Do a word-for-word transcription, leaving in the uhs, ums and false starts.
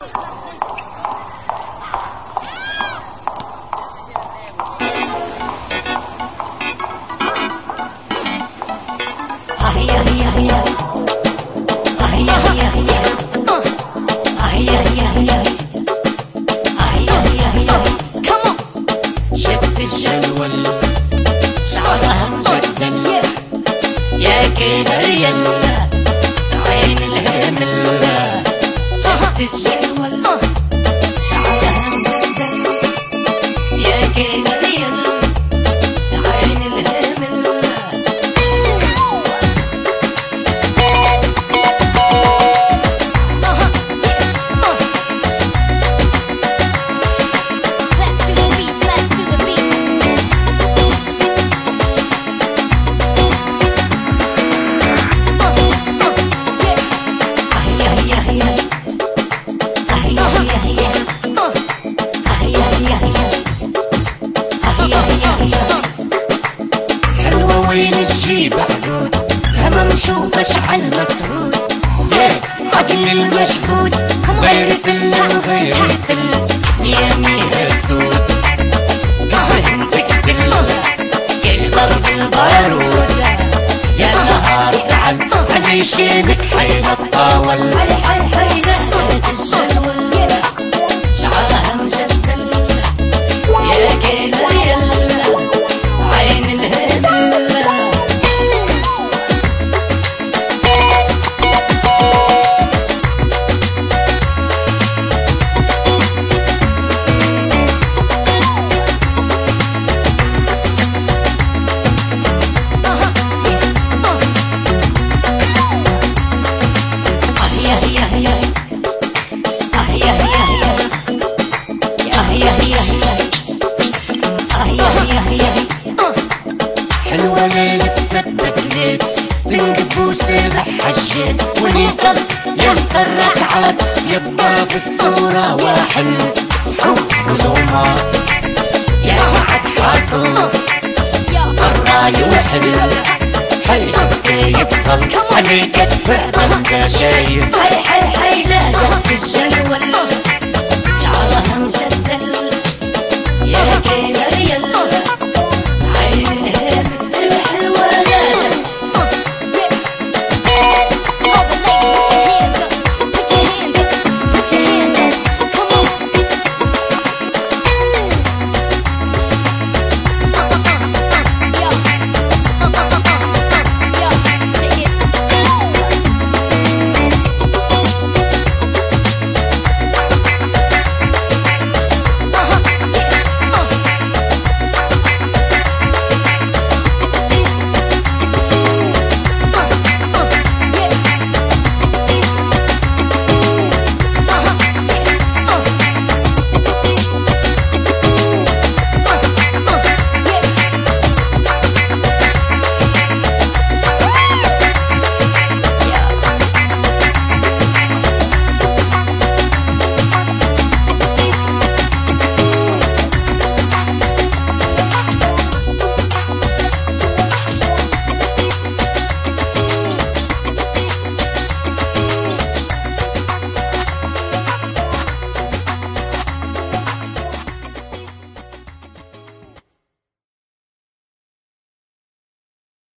شد الجلول شعرها مجدل يا كيلر يلا عين الهمل. شد الجلول شعرها مجدل يا كيلر يلا عين الهمل. حلوة وين الجيب حدود هما مشوط اشعل مسعود يا عقل المشدود غير سلم غير سلم يا ميها السود كفهم تقتل كيف ضرب البارود يا نهار زعل علي شيبك حيل الطاول حي حي حي نهجة الجلول شعرها مجدل يا كيلر يلا عين الهمل. حلوة ليلة تصدق ليت تنقف وسبح حجيت ونيسر ينسرك عاد يبقى في الصورة واحد حب وظلمات يا وعد حاصل الراي وحل حيرتي يبطل عليك تفهم ده شايف حي حي حي لا جد الجل